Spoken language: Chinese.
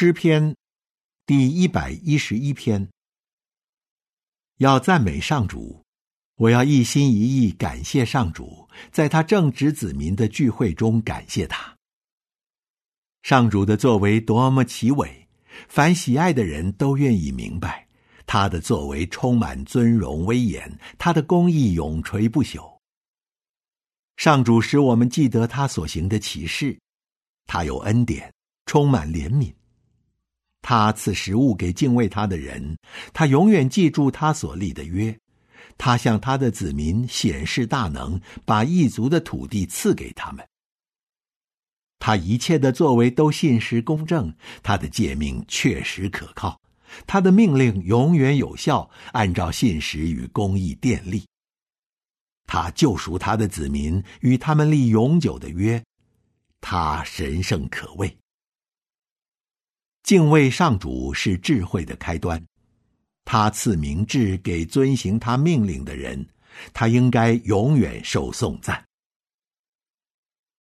诗篇第111篇。要赞美上主，我要一心一意感谢上主，在他正直子民的聚会中感谢他。上主的作为多么奇伟，凡喜爱的人都愿意明白，他的作为充满尊荣威严，他的公义永垂不朽。上主使我们记得他所行的奇事，他有恩典，充满怜悯。他赐食物给敬畏他的人，他永远记住他所立的约。他向他的子民显示大能，把异族的土地赐给他们。他一切的作为都信实公正，他的诫命确实可靠，他的命令永远有效，按照信实与公义奠立。他救赎他的子民，与他们立永久的约。他神圣可畏。敬畏上主是智慧的开端，他赐明智给遵行他命令的人，他应该永远受颂赞。